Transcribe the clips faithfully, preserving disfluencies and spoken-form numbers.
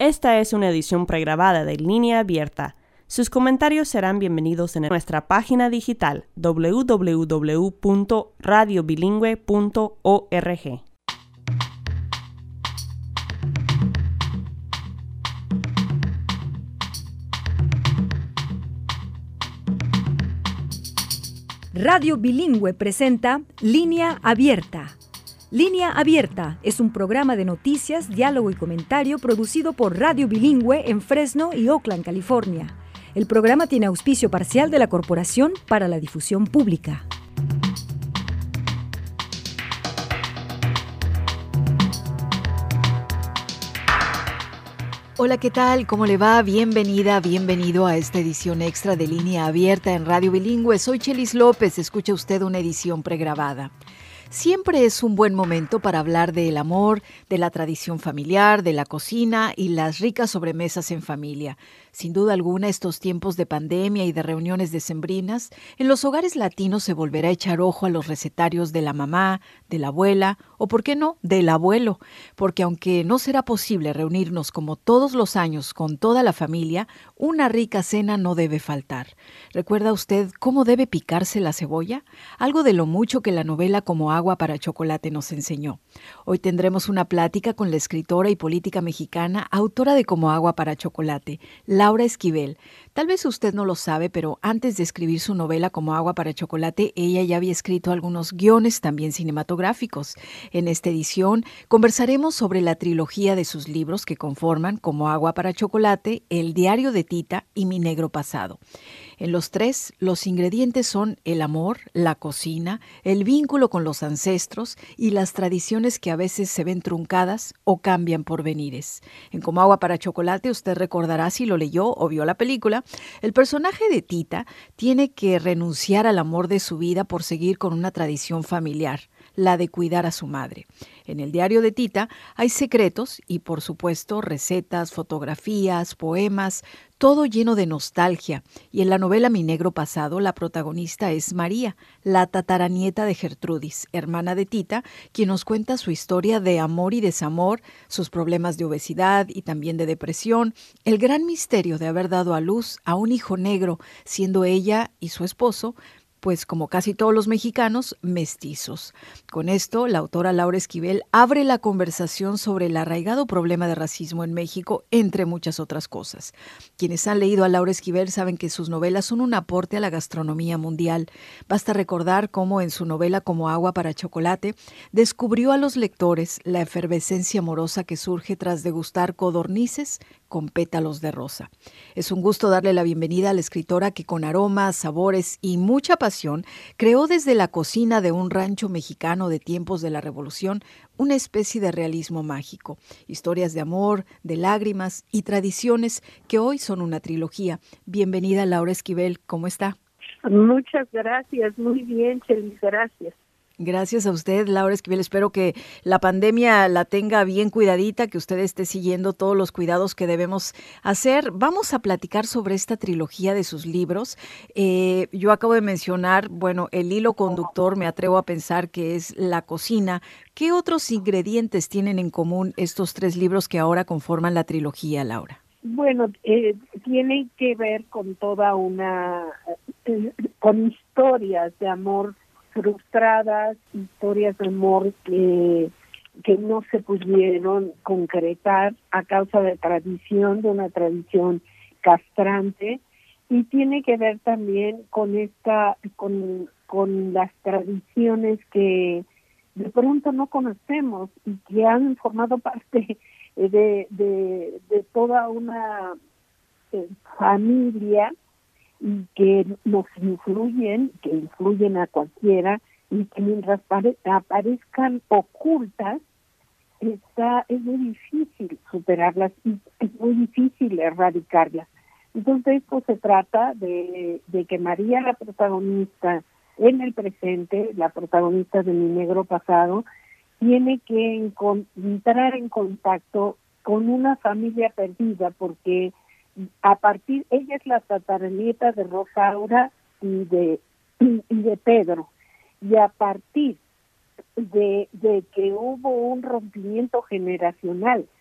Esta es una edición pregrabada de Línea Abierta. Sus comentarios serán bienvenidos en nuestra página digital doble u doble u doble u punto radio bilingüe punto org. Radio Bilingüe presenta Línea Abierta. Línea Abierta es un programa de noticias, diálogo y comentario producido por Radio Bilingüe en Fresno y Oakland, California. El programa tiene auspicio parcial de la Corporación para la Difusión Pública. Hola, ¿qué tal? ¿Cómo le va? Bienvenida, bienvenido a esta edición extra de Línea Abierta en Radio Bilingüe. Soy Chelis López, escucha usted una edición pregrabada. Siempre es un buen momento para hablar del amor, de la tradición familiar, de la cocina y las ricas sobremesas en familia. Sin duda alguna, estos tiempos de pandemia y de reuniones decembrinas, en los hogares latinos se volverá a echar ojo a los recetarios de la mamá, de la abuela o, ¿por qué no?, del abuelo, porque aunque no será posible reunirnos como todos los años con toda la familia, una rica cena no debe faltar. ¿Recuerda usted cómo debe picarse la cebolla? Algo de lo mucho que la novela Como agua para chocolate nos enseñó. Hoy tendremos una plática con la escritora y política mexicana, autora de Como agua para chocolate, Laura Esquivel. Tal vez usted no lo sabe, pero antes de escribir su novela Como agua para chocolate, ella ya había escrito algunos guiones también cinematográficos. En esta edición conversaremos sobre la trilogía de sus libros que conforman Como agua para chocolate, El diario de Tita y Mi negro pasado. En los tres, los ingredientes son el amor, la cocina, el vínculo con los ancestros y las tradiciones que a veces se ven truncadas o cambian por venires. En Como agua para chocolate, usted recordará si lo leyó o vio la película, el personaje de Tita tiene que renunciar al amor de su vida por seguir con una tradición familiar, la de cuidar a su madre. En el diario de Tita hay secretos y, por supuesto, recetas, fotografías, poemas, todo lleno de nostalgia. Y en la novela Mi negro pasado, la protagonista es María, la tataranieta de Gertrudis, hermana de Tita, quien nos cuenta su historia de amor y desamor, sus problemas de obesidad y también de depresión, el gran misterio de haber dado a luz a un hijo negro, siendo ella y su esposo, pues como casi todos los mexicanos, mestizos. Con esto, la autora Laura Esquivel abre la conversación sobre el arraigado problema de racismo en México, entre muchas otras cosas. Quienes han leído a Laura Esquivel saben que sus novelas son un aporte a la gastronomía mundial. Basta recordar cómo en su novela Como agua para chocolate descubrió a los lectores la efervescencia amorosa que surge tras degustar codornices con pétalos de rosa. Es un gusto darle la bienvenida a la escritora que con aromas, sabores y mucha pasión creó desde la cocina de un rancho mexicano de tiempos de la Revolución una especie de realismo mágico, historias de amor, de lágrimas y tradiciones que hoy son una trilogía. Bienvenida, Laura Esquivel, ¿cómo está? Muchas gracias, muy bien, Chelis, gracias. Gracias a usted, Laura Esquivel. Espero que la pandemia la tenga bien cuidadita, que usted esté siguiendo todos los cuidados que debemos hacer. Vamos a platicar sobre esta trilogía de sus libros. Eh, yo acabo de mencionar, bueno, el hilo conductor, me atrevo a pensar que es la cocina. ¿Qué otros ingredientes tienen en común estos tres libros que ahora conforman la trilogía, Laura? Bueno, eh, tienen que ver con toda una, eh, con historias de amor frustradas, historias de amor que, que no se pudieron concretar a causa de tradición, de una tradición castrante, y tiene que ver también con esta, con, con las tradiciones que de pronto no conocemos y que han formado parte de, de, de toda una eh, familia y que nos influyen, que influyen a cualquiera, y que mientras pare- aparezcan ocultas, está, es muy difícil superarlas y es muy difícil erradicarlas. Entonces, esto se trata de, de que María, la protagonista en el presente, la protagonista de Mi negro pasado, tiene que encon- entrar en contacto con una familia perdida, porque a partir, ella es la tataranieta de Rosaura y de y de Pedro, y a partir de, de que hubo un rompimiento generacional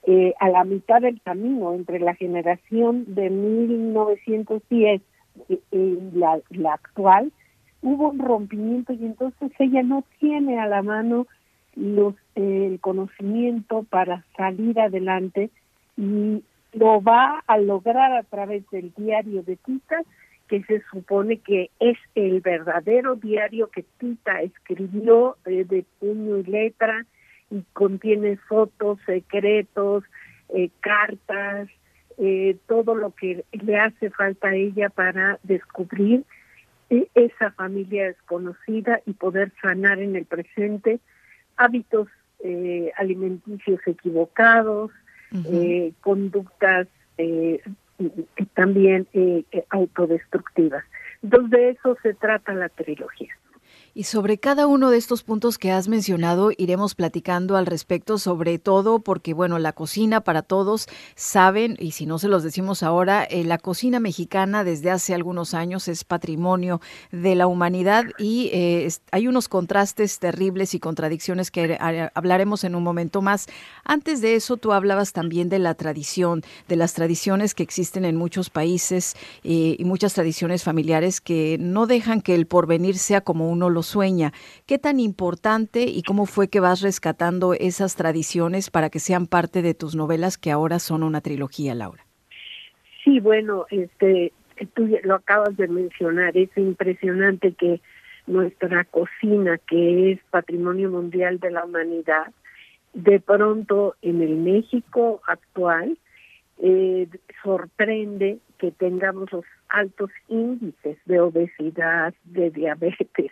eh, a la mitad del camino entre la generación de mil novecientos diez y, y la, la actual, hubo un rompimiento y entonces ella no tiene a la mano los eh, el conocimiento para salir adelante y lo va a lograr a través del diario de Tita, que se supone que es el verdadero diario que Tita escribió eh, de puño y letra y contiene fotos, secretos, eh, cartas, eh, todo lo que le hace falta a ella para descubrir eh, esa familia desconocida y poder sanar en el presente hábitos eh, alimenticios equivocados, uh-huh. eh, conductas eh, también eh, autodestructivas. Entonces de eso se trata la trilogía. Y sobre cada uno de estos puntos que has mencionado iremos platicando al respecto, sobre todo porque, bueno, la cocina para todos saben, y si no se los decimos ahora, eh, la cocina mexicana desde hace algunos años es patrimonio de la humanidad y eh, hay unos contrastes terribles y contradicciones que hablaremos en un momento más. Antes de eso, tú hablabas también de la tradición, de las tradiciones que existen en muchos países eh, y muchas tradiciones familiares que no dejan que el porvenir sea como uno lo sueña. ¿Qué tan importante y cómo fue que vas rescatando esas tradiciones para que sean parte de tus novelas que ahora son una trilogía, Laura? Sí, bueno, este, tú lo acabas de mencionar, es impresionante que nuestra cocina, que es patrimonio mundial de la humanidad, de pronto en el México actual eh, sorprende que tengamos los altos índices de obesidad, de diabetes.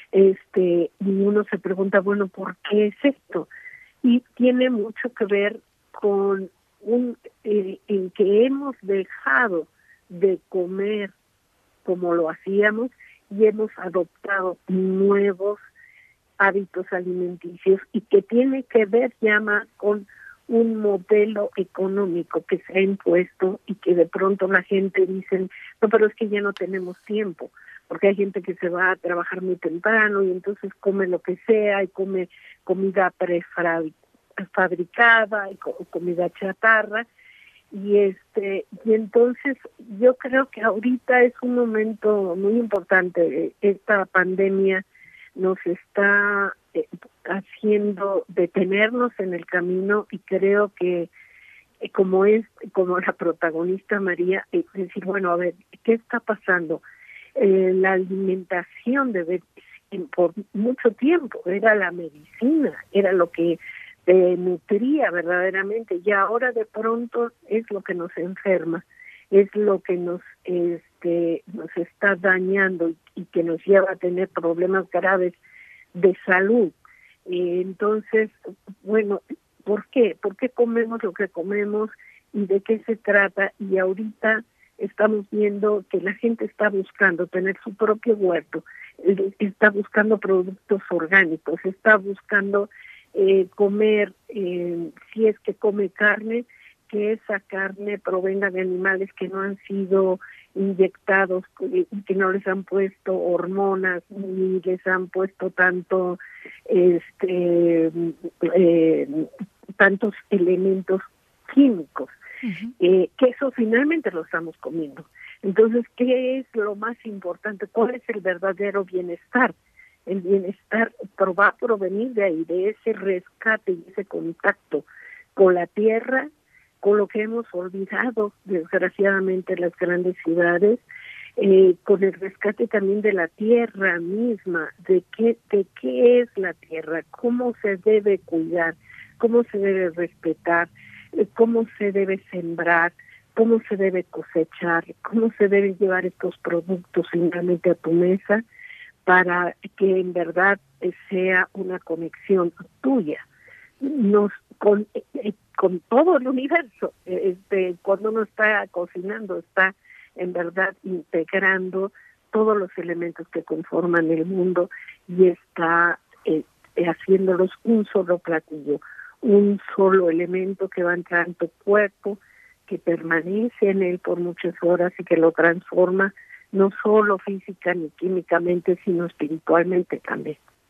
Este, y uno se pregunta, bueno, ¿por qué es esto? Y tiene mucho que ver con un eh, en que hemos dejado de comer como lo hacíamos y hemos adoptado nuevos hábitos alimenticios y que tiene que ver ya más con un modelo económico que se ha impuesto y que de pronto la gente dice, no, pero es que ya no tenemos tiempo, porque hay gente que se va a trabajar muy temprano y entonces come lo que sea y come comida prefabricada y comida chatarra y este y entonces yo creo que ahorita es un momento muy importante. Esta pandemia nos está eh, haciendo detenernos en el camino y creo que eh, como es como la protagonista María, es decir, bueno, a ver, ¿qué está pasando? Eh, la alimentación debe por mucho tiempo era la medicina, era lo que eh, nutría verdaderamente y ahora de pronto es lo que nos enferma, es lo que nos este nos está dañando y, y que nos lleva a tener problemas graves de salud. Eh, entonces, bueno, ¿por qué? ¿Por qué comemos lo que comemos y de qué se trata? Y ahorita estamos viendo que la gente está buscando tener su propio huerto, está buscando productos orgánicos, está buscando eh, comer, eh, si es que come carne, que esa carne provenga de animales que no han sido inyectados, que no les han puesto hormonas ni les han puesto tanto este eh, tantos elementos químicos. Uh-huh. Eh, que eso finalmente lo estamos comiendo. Entonces, ¿qué es lo más importante? ¿Cuál es el verdadero bienestar? El bienestar va a provenir de ahí, de ese rescate y ese contacto con la tierra, con lo que hemos olvidado, desgraciadamente, en las grandes ciudades, eh, con el rescate también de la tierra misma, de qué, de qué es la tierra, cómo se debe cuidar, cómo se debe respetar, cómo se debe sembrar, cómo se debe cosechar, cómo se deben llevar estos productos finalmente a tu mesa para que en verdad sea una conexión tuya nos con con todo el universo. Este, cuando uno está cocinando, está en verdad integrando todos los elementos que conforman el mundo y está eh, haciéndolos un solo platillo, un solo elemento que va a entrar en tu cuerpo, que permanece en él por muchas horas y que lo transforma no solo física ni químicamente, sino espiritualmente también.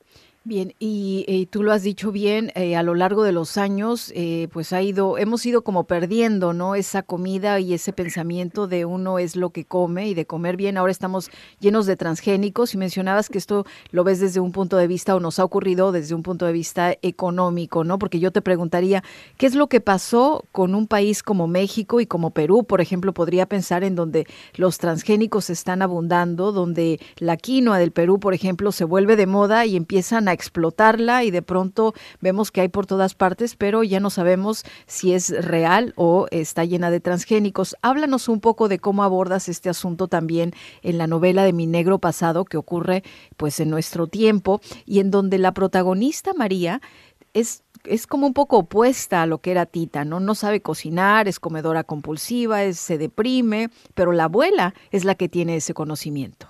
Bien, y, y tú lo has dicho bien, eh, a lo largo de los años, eh, pues ha ido, hemos ido como perdiendo, ¿no? Esa comida y ese pensamiento de uno es lo que come y de comer bien. Ahora estamos llenos de transgénicos y mencionabas que esto lo ves desde un punto de vista o nos ha ocurrido desde un punto de vista económico, ¿no? Porque yo te preguntaría, ¿qué es lo que pasó con un país como México y como Perú? Por ejemplo, podría pensar en donde los transgénicos están abundando, donde la quinoa del Perú, por ejemplo, se vuelve de moda y empiezan a explotarla y de pronto vemos que hay por todas partes, pero ya no sabemos si es real o está llena de transgénicos. Háblanos un poco de cómo abordas este asunto también en la novela de Mi Negro Pasado, que ocurre pues en nuestro tiempo y en donde la protagonista María es es como un poco opuesta a lo que era Tita, ¿no? No sabe cocinar, es comedora compulsiva, es, se deprime, pero la abuela es la que tiene ese conocimiento.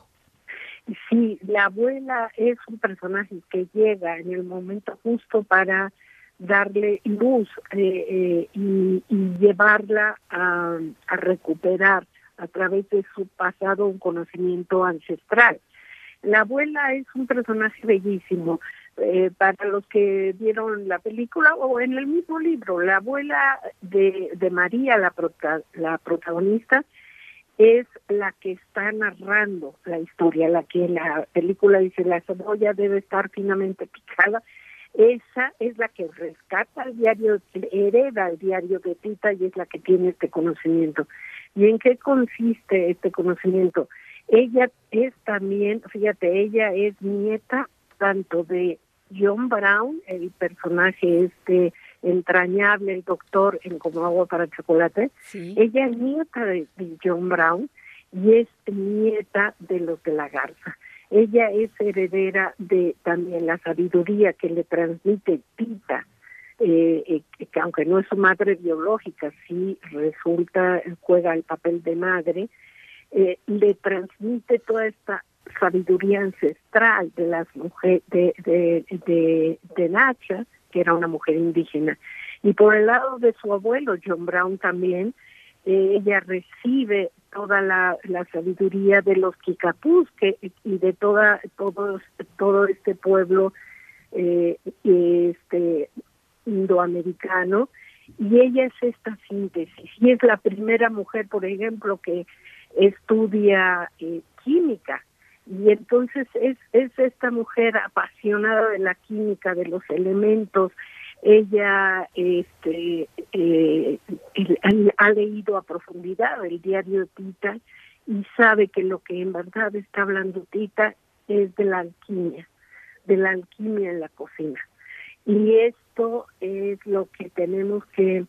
Sí, la abuela es un personaje que llega en el momento justo para darle luz eh, eh, y, y llevarla a, a recuperar a través de su pasado un conocimiento ancestral. La abuela es un personaje bellísimo. Eh, para los que vieron la película o en el mismo libro, la abuela de, de María, la, prota, la protagonista, es la que está narrando la historia, la que en la película dice la cebolla debe estar finamente picada. Esa es la que rescata el diario, hereda el diario de Tita y es la que tiene este conocimiento. ¿Y en qué consiste este conocimiento? Ella es también, fíjate, ella es nieta tanto de John Brown, el personaje este entrañable, el doctor en Como Agua para Chocolate. Sí. Ella es nieta de, de John Brown y es nieta de los de la Garza. Ella es heredera de también la sabiduría que le transmite Tita, eh, eh, que aunque no es su madre biológica, sí resulta, juega el papel de madre, eh, le transmite toda esta sabiduría ancestral de las mujeres de, de, de, de Nacha, que era una mujer indígena. Y por el lado de su abuelo, John Brown también, eh, ella recibe toda la, la sabiduría de los Kikapús que, y de toda todo, todo este pueblo eh, este indoamericano, y ella es esta síntesis. Y es la primera mujer, por ejemplo, que estudia eh, química. Y entonces es, es esta mujer apasionada de la química, de los elementos. Ella este, eh, ha leído a profundidad el diario de Tita y sabe que lo que en verdad está hablando Tita es de la alquimia, de la alquimia en la cocina. Y esto es lo que tenemos que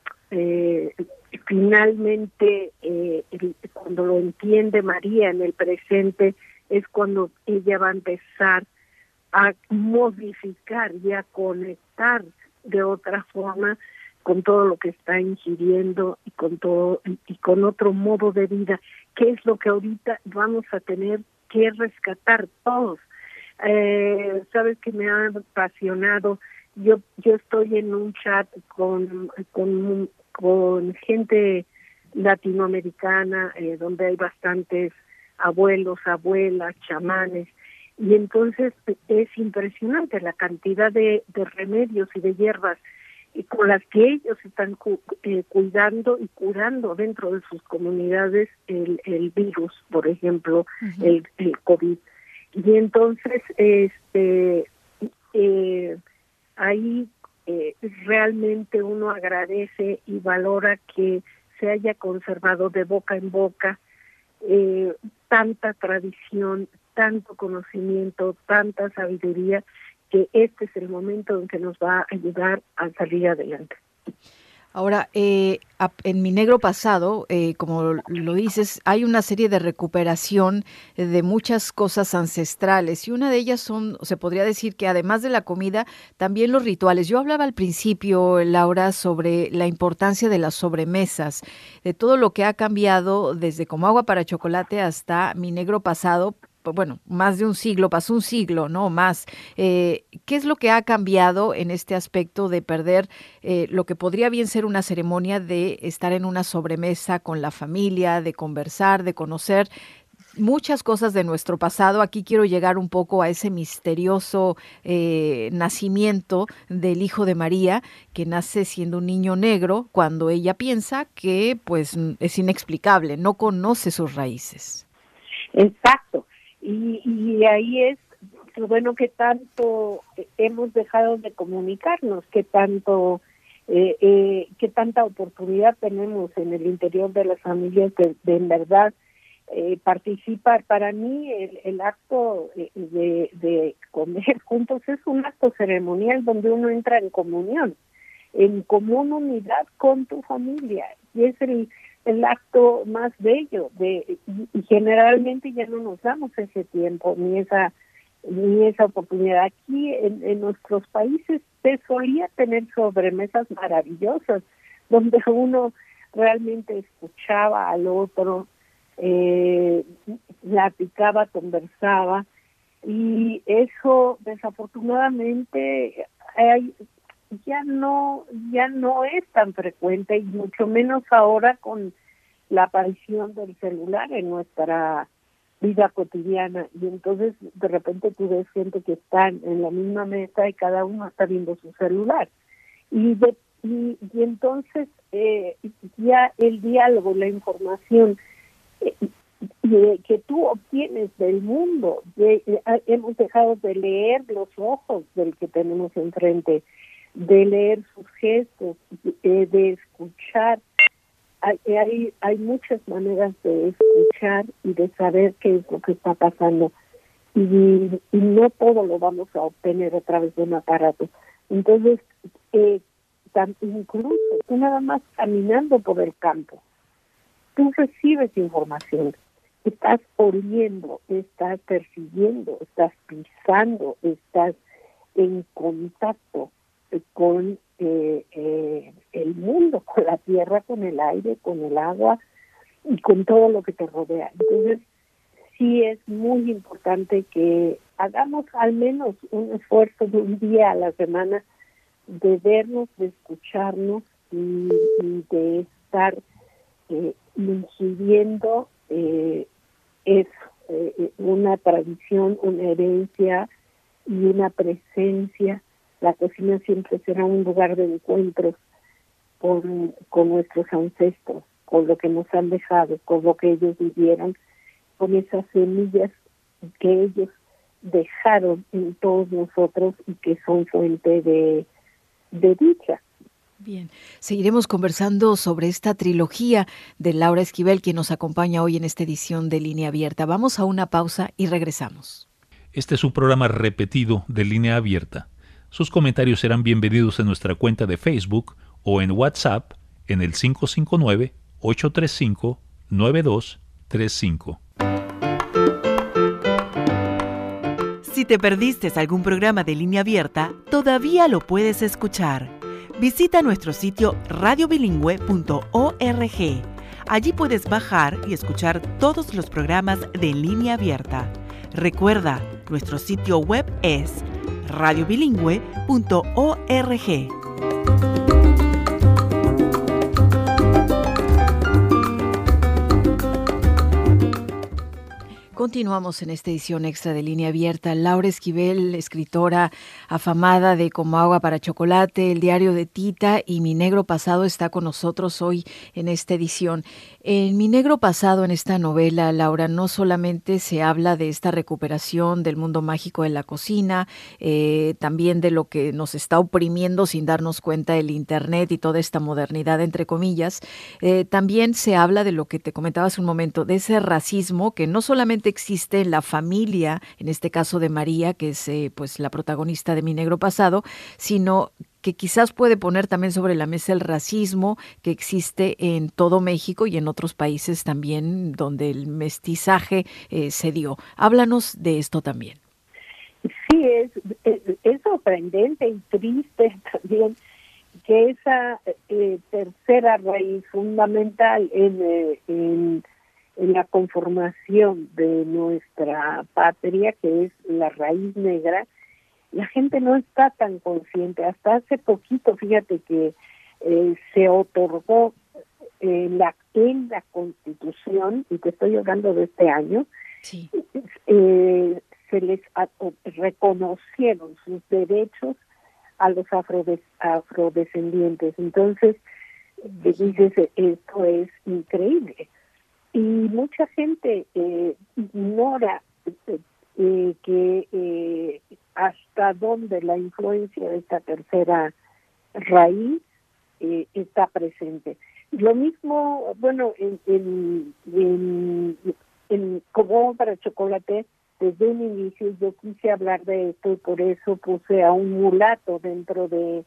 eh, finalmente, eh, cuando lo entiende María en el presente, es cuando ella va a empezar a modificar y a conectar de otra forma con todo lo que está ingiriendo y con todo y con otro modo de vida, que es lo que ahorita vamos a tener que rescatar todos. Eh, sabes que me ha apasionado. Yo yo estoy en un chat con con con gente latinoamericana eh, donde hay bastantes abuelos, abuelas, chamanes, y entonces es impresionante la cantidad de, de remedios y de hierbas y con las que ellos están cu eh, cuidando y curando dentro de sus comunidades el, el virus, por ejemplo, uh-huh. el, el COVID. Y entonces este eh, ahí eh, realmente uno agradece y valora que se haya conservado de boca en boca Eh, tanta tradición, tanto conocimiento, tanta sabiduría, que este es el momento en que nos va a ayudar a salir adelante. Ahora, eh, en Mi Negro Pasado, eh, como lo dices, hay una serie de recuperación de muchas cosas ancestrales y una de ellas son, se podría decir que además de la comida, también los rituales. Yo hablaba al principio, Laura, sobre la importancia de las sobremesas, de todo lo que ha cambiado desde Como Agua para Chocolate hasta Mi Negro Pasado. Bueno, más de un siglo, pasó un siglo, ¿no? Más. Eh, ¿Qué es lo que ha cambiado en este aspecto de perder eh, lo que podría bien ser una ceremonia de estar en una sobremesa con la familia, de conversar, de conocer? muchas cosas de nuestro pasado. Aquí quiero llegar un poco a ese misterioso eh, nacimiento del hijo de María, que nace siendo un niño negro cuando ella piensa que pues es inexplicable, no conoce sus raíces. Exacto. Y, y ahí es, bueno, que tanto hemos dejado de comunicarnos, que tanto... Eh, eh, qué tanta oportunidad tenemos en el interior de las familias de, de en verdad eh, participar. Para mí el, el acto de, de comer juntos es un acto ceremonial donde uno entra en comunión, en común unidad con tu familia, y es el, el acto más bello, de y, y generalmente ya no nos damos ese tiempo ni esa ni esa oportunidad. Aquí en, en nuestros países se solía tener sobremesas maravillosas donde uno realmente escuchaba al otro, eh, platicaba, conversaba, y eso desafortunadamente hay, ya no ya no es tan frecuente, y mucho menos ahora con la aparición del celular en nuestra vida cotidiana. Y entonces de repente tú ves gente que está en la misma mesa y cada uno está viendo su celular, y de, y, y entonces eh, ya el diálogo, la información eh, de, que tú obtienes del mundo, de, eh, hemos dejado de leer los ojos del que tenemos enfrente, de leer sus gestos, de, de escuchar. Hay, hay, hay muchas maneras de escuchar y de saber qué es lo que está pasando, y, y no todo lo vamos a obtener a través de un aparato. Entonces, eh, tan, incluso tú nada más caminando por el campo, tú recibes información, estás oliendo, estás percibiendo, estás pisando, estás en contacto con eh, eh, el mundo, con la tierra, con el aire, con el agua y con todo lo que te rodea. Entonces, sí es muy importante que hagamos al menos un esfuerzo de un día a la semana de vernos, de escucharnos y, y de estar eh, ingiriendo eh, eso, eh, una tradición, una herencia y una presencia. La cocina siempre será un lugar de encuentros con, con nuestros ancestros, con lo que nos han dejado, con lo que ellos vivieron, con esas semillas que ellos dejaron en todos nosotros y que son fuente de, de dicha. Bien, seguiremos conversando sobre esta trilogía de Laura Esquivel, quien nos acompaña hoy en esta edición de Línea Abierta. Vamos a una pausa y regresamos. Este es un programa repetido de Línea Abierta. Sus comentarios serán bienvenidos en nuestra cuenta de Facebook o en WhatsApp en el cinco cinco nueve, ocho tres cinco, nueve dos tres cinco. Si te perdiste algún programa de Línea Abierta, todavía lo puedes escuchar. Visita nuestro sitio radio bilingüe punto org. Allí puedes bajar y escuchar todos los programas de Línea Abierta. Recuerda, nuestro sitio web es radio bilingüe punto org. Continuamos en esta edición extra de Línea Abierta. Laura Esquivel, escritora afamada de Como agua para chocolate, El diario de Tita y Mi negro pasado, está con nosotros hoy en esta edición. En Mi negro pasado, en esta novela, Laura, no solamente se habla de esta recuperación del mundo mágico de la cocina, eh, también de lo que nos está oprimiendo sin darnos cuenta el Internet y toda esta modernidad, entre comillas. Eh, también se habla de lo que te comentaba hace un momento, de ese racismo que no solamente existe en la familia, en este caso de María, que es eh, pues la protagonista de Mi negro pasado, sino que quizás puede poner también sobre la mesa el racismo que existe en todo México y en otros países también donde el mestizaje eh, se dio. Háblanos de esto también. Sí, es, es, es sorprendente y triste también que esa eh, tercera raíz fundamental en, eh, en en la conformación de nuestra patria, que es la raíz negra, la gente no está tan consciente. Hasta hace poquito, fíjate que eh, se otorgó en la, en la Constitución, y te estoy hablando de este año, sí. eh, se les a, reconocieron sus derechos a los afrodes, afrodescendientes. Entonces, dices, esto es increíble. Y mucha gente eh, ignora eh, que eh, hasta dónde la influencia de esta tercera raíz eh, está presente. Lo mismo, bueno, en, en, en, en como para chocolate, desde un inicio yo quise hablar de esto y por eso puse a un mulato dentro de,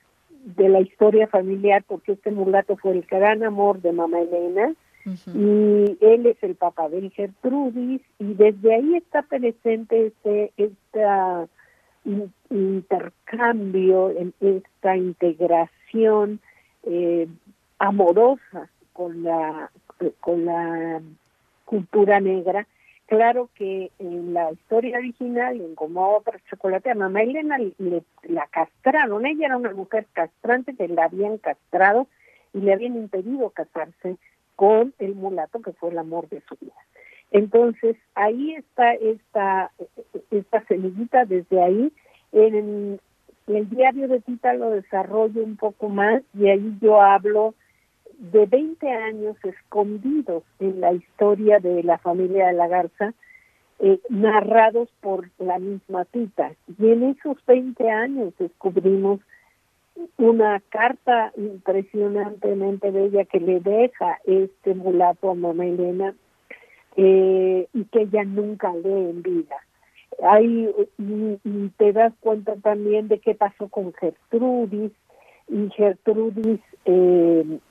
de la historia familiar, porque este mulato fue el gran amor de mamá Elena, uh-huh. y él es el papá de Gertrudis, y desde ahí está presente este, esta in, intercambio, esta integración eh, amorosa con la, con la cultura negra. Claro que en la historia original, en Como Agua para Chocolate, a mamá Elena le, le, la castraron. Ella era una mujer castrante que la habían castrado y le habían impedido casarse con el mulato que fue el amor de su vida. Entonces, ahí está esta, esta semillita desde ahí. En el diario de Tita lo desarrollo un poco más y ahí yo hablo de veinte años escondidos en la historia de la familia de la Garza, eh, narrados por la misma Tita. Y en esos veinte años descubrimos una carta impresionantemente bella que le deja este mulato a mamá Elena, eh, y que ella nunca lee en vida. Ahí y, y te das cuenta también de qué pasó con Gertrudis, y Gertrudis eh,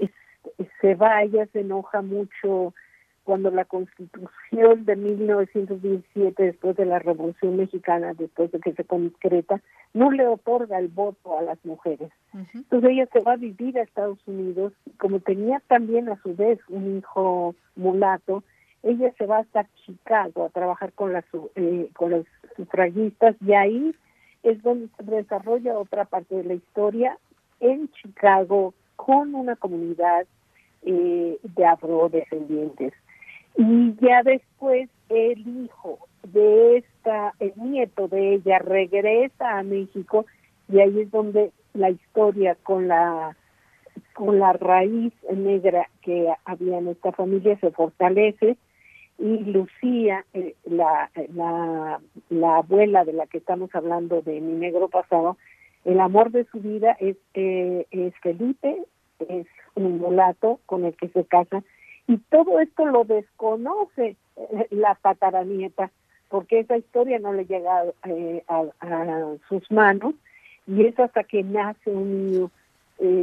se va, ella se enoja mucho cuando la Constitución de mil novecientos diecisiete, después de la Revolución Mexicana, después de que se concreta, no le otorga el voto a las mujeres. Uh-huh. Entonces ella se va a vivir a Estados Unidos, como tenía también a su vez un hijo mulato, ella se va hasta Chicago a trabajar con, las, eh, con los sufragistas, y ahí es donde se desarrolla otra parte de la historia, en Chicago, con una comunidad eh, de afrodescendientes. Y ya después el hijo de esta, el nieto de ella regresa a México, y ahí es donde la historia con la con la raíz negra que había en esta familia se fortalece, y Lucía, eh, la, la, la abuela de la que estamos hablando de Mi Negro Pasado, el amor de su vida es, eh, es Felipe, es un mulato con el que se casa, y todo esto lo desconoce eh, la tataranieta, porque esa historia no le llega eh, a, a sus manos, y es hasta que nace un niño eh,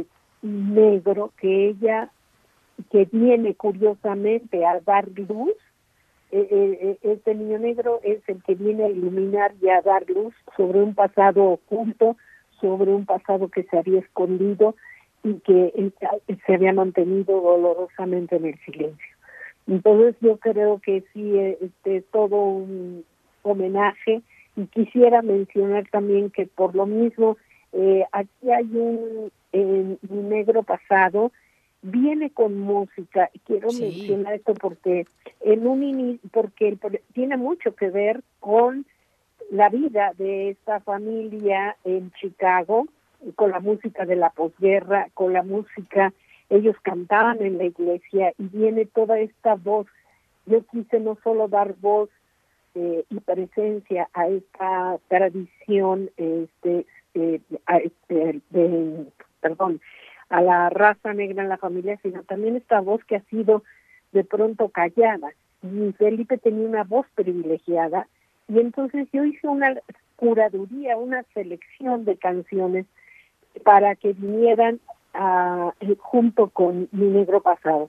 negro que ella, que viene curiosamente a dar luz. Eh, eh, este niño negro es el que viene a iluminar y a dar luz sobre un pasado oculto, sobre un pasado que se había escondido y que eh, se había mantenido dolorosamente en el silencio. Entonces yo creo que sí, este, es todo un homenaje, y quisiera mencionar también que por lo mismo eh, aquí hay un, eh, un negro pasado, viene con música, y quiero sí. mencionar esto porque en un inicio, porque tiene mucho que ver con la vida de esta familia en Chicago, con la música de la posguerra, con la música, ellos cantaban en la iglesia, y viene toda esta voz. Yo quise no solo dar voz eh, y presencia a esta tradición, este, eh, a este, de, perdón, a la raza negra en la familia, sino también esta voz que ha sido de pronto callada. Y Felipe tenía una voz privilegiada, y entonces yo hice una curaduría, una selección de canciones para que vinieran a, junto con Mi Negro Pasado.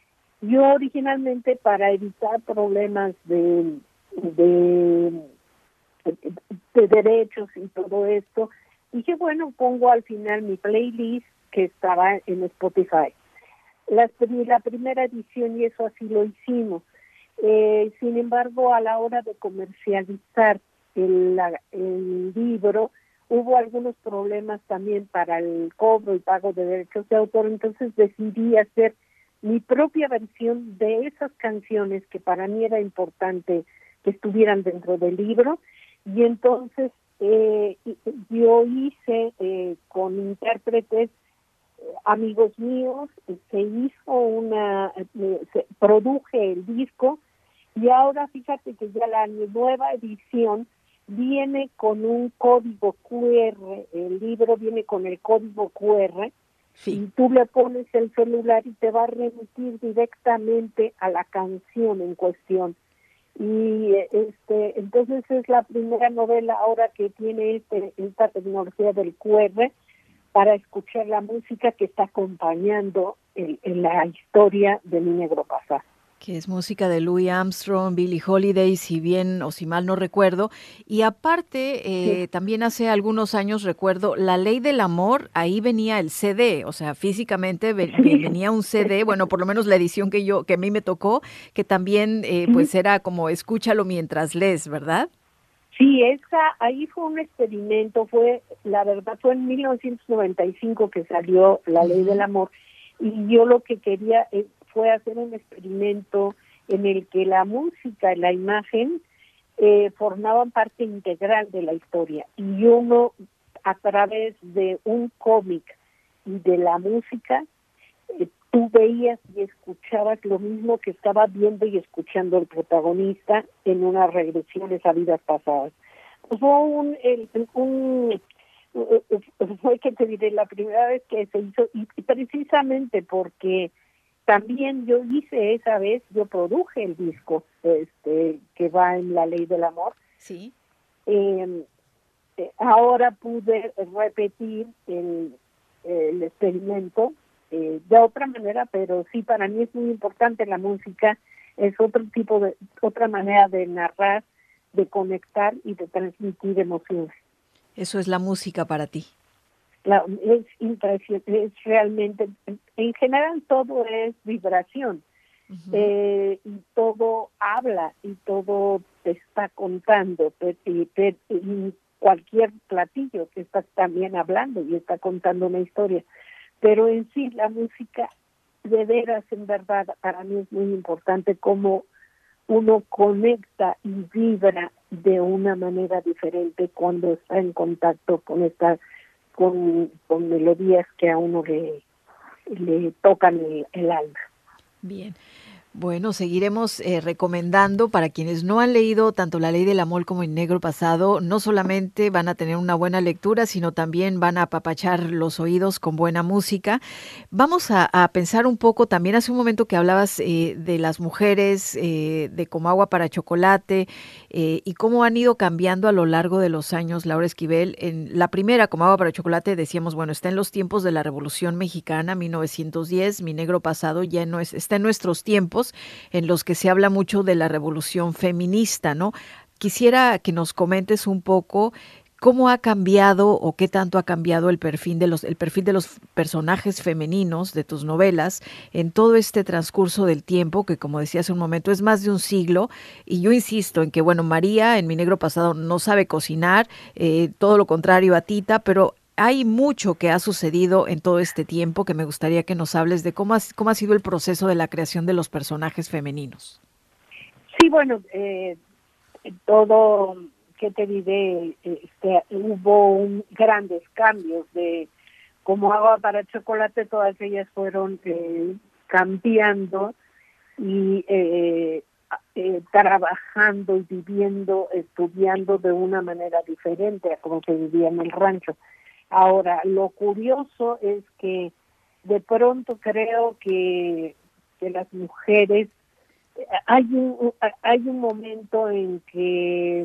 Yo originalmente, para evitar problemas de, de, de derechos y todo esto, dije, bueno, pongo al final mi playlist que estaba en Spotify. La, la primera edición, y eso así lo hicimos. Eh, sin embargo, a la hora de comercializar el, la, el libro, hubo algunos problemas también para el cobro y pago de derechos de autor, entonces decidí hacer mi propia versión de esas canciones que para mí era importante que estuvieran dentro del libro, y entonces eh, yo hice eh, con intérpretes eh, amigos míos, se hizo una, eh, se, produje el disco, y ahora fíjate que ya la nueva edición viene con un código cu erre, el libro viene con el código cu erre, sí. Y tú le pones el celular y te va a remitir directamente a la canción en cuestión. Y este entonces es la primera novela ahora que tiene este, esta tecnología del cu erre para escuchar la música que está acompañando el, el, la historia de Mi Negro Pasado. Que es música de Louis Armstrong, Billie Holiday, si bien o si mal no recuerdo. Y aparte, eh, sí. también hace algunos años recuerdo, La Ley del Amor, ahí venía el ce de, o sea, físicamente ve, sí. venía un ce de, bueno, por lo menos la edición que yo que a mí me tocó, que también eh, pues sí. era como escúchalo mientras lees, ¿verdad? Sí, esa, ahí fue un experimento, fue, la verdad, fue en mil novecientos noventa y cinco que salió La Ley uh-huh. del Amor, y yo lo que quería es fue hacer un experimento en el que la música y la imagen eh, formaban parte integral de la historia, y uno a través de un cómic y de la música eh, tú veías y escuchabas lo mismo que estaba viendo y escuchando el protagonista en unas regresiones a vidas pasadas. Pues fue un, el, un fue que te diré la primera vez que se hizo, y precisamente porque también yo hice esa vez, yo produje el disco este que va en La Ley del Amor. Sí. Eh, eh, ahora pude repetir el, el experimento eh, de otra manera, pero sí, para mí es muy importante la música, es otro tipo de, otra manera de narrar, de conectar y de transmitir emociones. Eso es la música para ti. La, es impresionante, es realmente, en general todo es vibración, uh-huh. eh, y todo habla y todo te está contando, te, te, te, y cualquier platillo que está también hablando y está contando una historia, pero en sí la música de veras, en verdad, para mí es muy importante cómo uno conecta y vibra de una manera diferente cuando está en contacto con esta Con, con melodías que a uno le, le tocan el, el alma. Bien. Bueno, seguiremos eh, recomendando para quienes no han leído tanto La Ley del Amor como Mi Negro Pasado, no solamente van a tener una buena lectura, sino también van a apapachar los oídos con buena música. Vamos a, a pensar un poco, también hace un momento que hablabas eh, de las mujeres, eh, de Como Agua para Chocolate, eh, y cómo han ido cambiando a lo largo de los años, Laura Esquivel. En la primera, Como Agua para Chocolate, decíamos, bueno, está en los tiempos de la Revolución Mexicana, mil novecientos diez, Mi Negro Pasado ya no es, está en nuestros tiempos, en los que se habla mucho de la revolución feminista, ¿no? Quisiera que nos comentes un poco cómo ha cambiado o qué tanto ha cambiado el perfil de los el perfil de los personajes femeninos de tus novelas en todo este transcurso del tiempo, que como decía hace un momento es más de un siglo, y yo insisto en que, bueno, María en Mi Negro Pasado no sabe cocinar, eh, todo lo contrario a Tita, pero hay mucho que ha sucedido en todo este tiempo que me gustaría que nos hables de cómo ha, cómo ha sido el proceso de la creación de los personajes femeninos. Sí, bueno, eh, todo, ¿qué te diré? Este, hubo un, grandes cambios de Como Agua para Chocolate, todas ellas fueron eh, cambiando y eh, eh, trabajando y viviendo, estudiando de una manera diferente a como se vivía en el rancho. Ahora, lo curioso es que de pronto creo que, que las mujeres, hay un, hay un momento en que,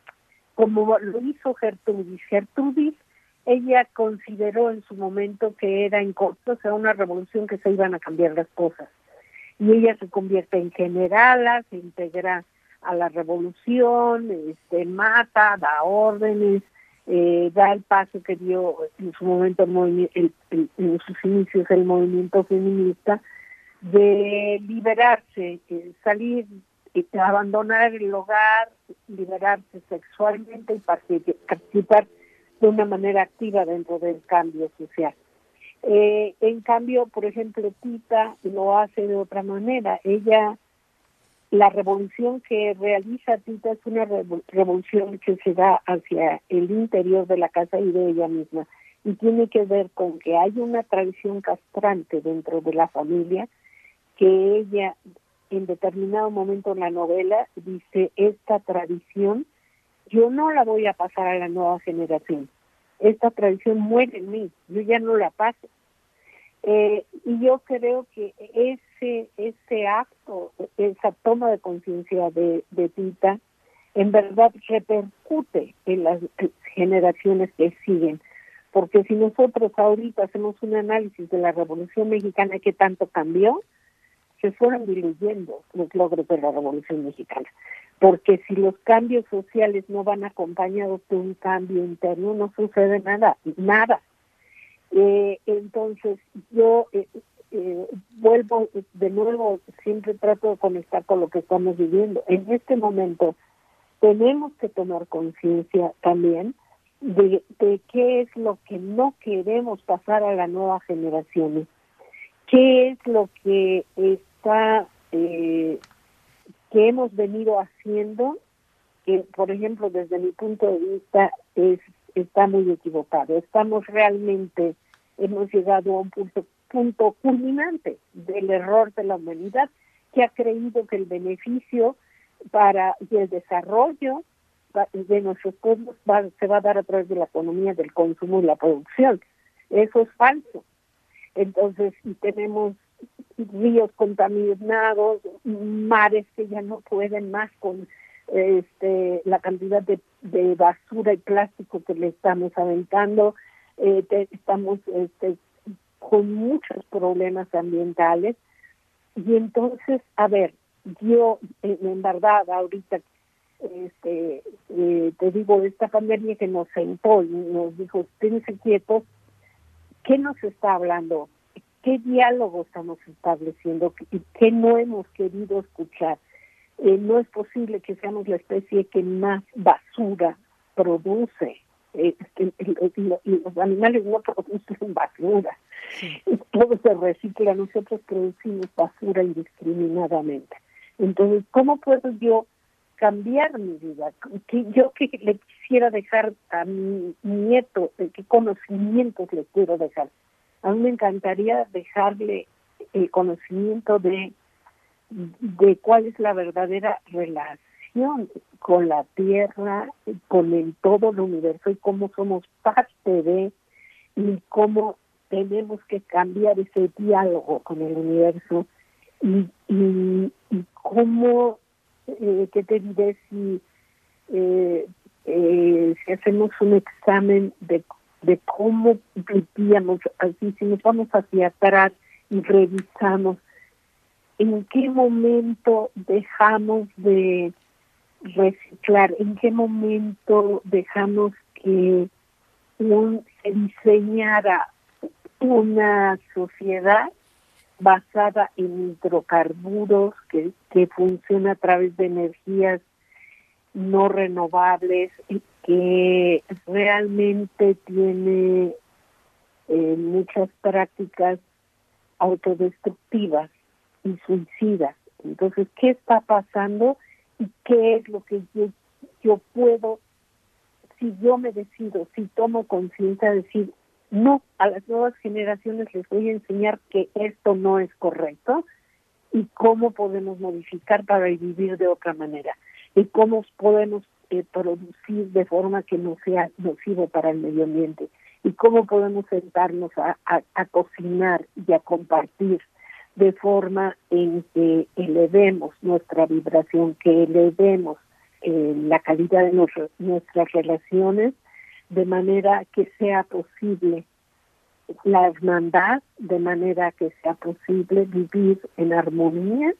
como lo hizo Gertrudis, Gertrudis, ella consideró en su momento que era en corto, o sea, una revolución que se iban a cambiar las cosas. Y ella se convierte en generala, se integra a la revolución, este, mata, da órdenes, Eh, da el paso que dio en su momento el movi- el, el, en sus inicios el movimiento feminista de liberarse, eh, salir, eh, abandonar el hogar, liberarse sexualmente y participar de una manera activa dentro del cambio social. Eh, en cambio, por ejemplo, Tita lo hace de otra manera. Ella, la revolución que realiza Tita es una revolución que se da hacia el interior de la casa y de ella misma, y tiene que ver con que hay una tradición castrante dentro de la familia, que ella en determinado momento en la novela dice: esta tradición yo no la voy a pasar a la nueva generación, esta tradición muere en mí, yo ya no la paso. Eh, y yo creo que ese ese acto, esa toma de conciencia de, de Tita, en verdad repercute en las generaciones que siguen, porque si nosotros ahorita hacemos un análisis de la Revolución Mexicana, que tanto cambió, se fueron diluyendo los logros de la Revolución Mexicana, porque si los cambios sociales no van acompañados de un cambio interno, no sucede nada, nada. Eh, entonces yo eh, eh, vuelvo de nuevo, siempre trato de conectar con lo que estamos viviendo. En este momento tenemos que tomar conciencia también de, de qué es lo que no queremos pasar a las nuevas generaciones, qué es lo que está eh, que hemos venido haciendo, que por ejemplo desde mi punto de vista es está muy equivocado. Estamos realmente, hemos llegado a un punto, punto culminante del error de la humanidad, que ha creído que el beneficio para y el desarrollo de nuestros pueblos va, se va a dar a través de la economía, del consumo y la producción. Eso es falso. Entonces, y tenemos ríos contaminados, mares que ya no pueden más con este la cantidad de, de basura y plástico que le estamos aventando, eh, te, estamos este, con muchos problemas ambientales. Y entonces, a ver, yo en, en verdad ahorita este eh, te digo, esta pandemia que nos sentó y nos dijo: esténse quietos, ¿qué nos está hablando? ¿Qué diálogo estamos estableciendo? ¿Y qué no hemos querido escuchar? Eh, no es posible que seamos la especie que más basura produce. Eh, eh, eh, los animales no producen basura. Sí. Todo se recicla, nosotros producimos basura indiscriminadamente. Entonces, ¿cómo puedo yo cambiar mi vida? ¿Qué, yo que le quisiera dejar a mi nieto? ¿Qué conocimientos le quiero dejar? A mí me encantaría dejarle el conocimiento de, de cuál es la verdadera relación con la Tierra, con el todo el universo, y cómo somos parte de, y cómo tenemos que cambiar ese diálogo con el universo, y, y, y cómo, eh, ¿qué te diré? Si, eh, eh, si hacemos un examen de de cómo vivíamos, así si nos vamos hacia atrás y revisamos en qué momento dejamos de reciclar, en qué momento dejamos que un, se diseñara una sociedad basada en hidrocarburos que, que funciona a través de energías no renovables, que realmente tiene eh, muchas prácticas autodestructivas y suicidas. Entonces, ¿qué está pasando y qué es lo que yo, yo puedo, si yo me decido, si tomo conciencia, decir: no, a las nuevas generaciones les voy a enseñar que esto no es correcto, y cómo podemos modificar para vivir de otra manera, y cómo podemos eh, producir de forma que no sea nocivo para el medio ambiente, y cómo podemos sentarnos a, a, a cocinar y a compartir de forma en que elevemos nuestra vibración, que elevemos eh, la calidad de nuestro, nuestras relaciones, de manera que sea posible la hermandad, de manera que sea posible vivir en armonía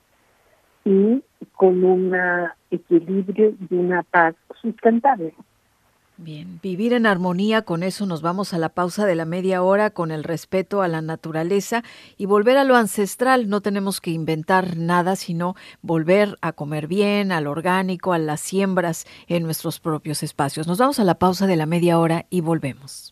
y con un equilibrio y una paz sustentable. Bien, vivir en armonía, con eso nos vamos a la pausa de la media hora, con el respeto a la naturaleza y volver a lo ancestral. No tenemos que inventar nada, sino volver a comer bien, al orgánico, a las siembras en nuestros propios espacios. Nos vamos a la pausa de la media hora y volvemos.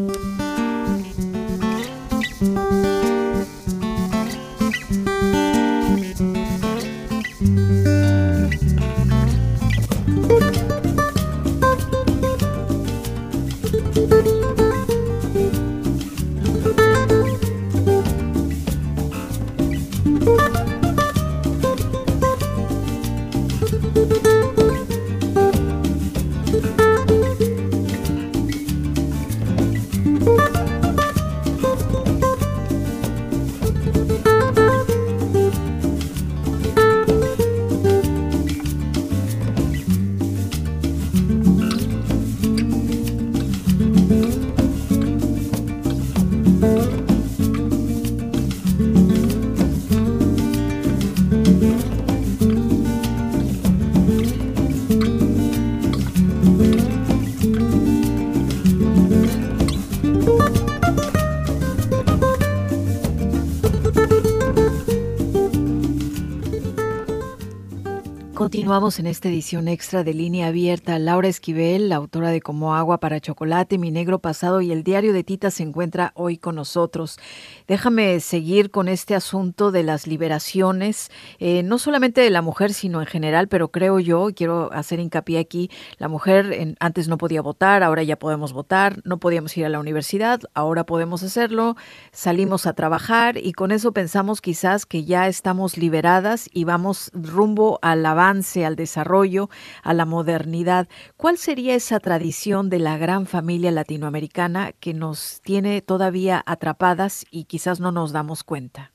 Continuamos en esta edición extra de Línea Abierta. Laura Esquivel, la autora de Como agua para chocolate, Mi negro pasado y El diario de Tita, se encuentra hoy con nosotros. Déjame seguir con este asunto de las liberaciones, eh, no solamente de la mujer, sino en general, pero creo yo, y quiero hacer hincapié aquí, la mujer en, antes no podía votar, ahora ya podemos votar, no podíamos ir a la universidad, ahora podemos hacerlo, salimos a trabajar y con eso pensamos quizás que ya estamos liberadas y vamos rumbo al avance, al desarrollo, a la modernidad. ¿Cuál sería esa tradición de la gran familia latinoamericana que nos tiene todavía atrapadas y quizás no nos damos cuenta?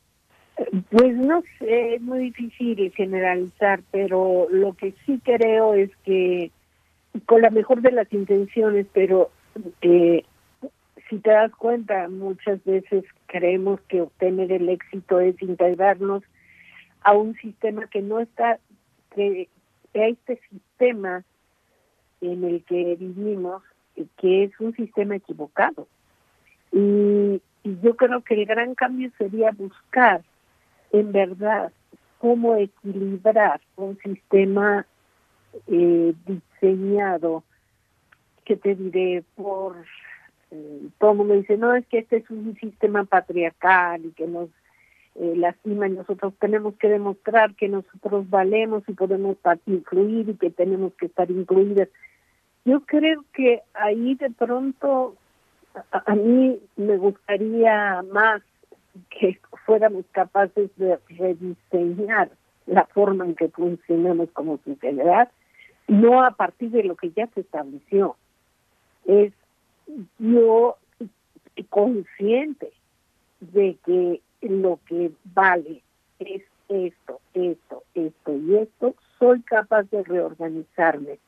Pues no sé, es muy difícil generalizar, pero lo que sí creo es que con la mejor de las intenciones, pero eh, si te das cuenta, muchas veces creemos que obtener el éxito es integrarnos a un sistema que no está, que a este sistema en el que vivimos, que es un sistema equivocado. Y, y yo creo que el gran cambio sería buscar, en verdad, cómo equilibrar un sistema eh, diseñado, que te diré, por... Eh, todo el mundo dice, no, es que este es un sistema patriarcal y que nos Eh, lastima, y nosotros tenemos que demostrar que nosotros valemos y podemos influir y que tenemos que estar incluidas. Yo creo que ahí de pronto a, a mí me gustaría más que fuéramos capaces de rediseñar la forma en que funcionamos como sociedad, no a partir de lo que ya se estableció. Es yo consciente de que lo que vale es esto, esto, esto y esto, soy capaz de reorganizarme.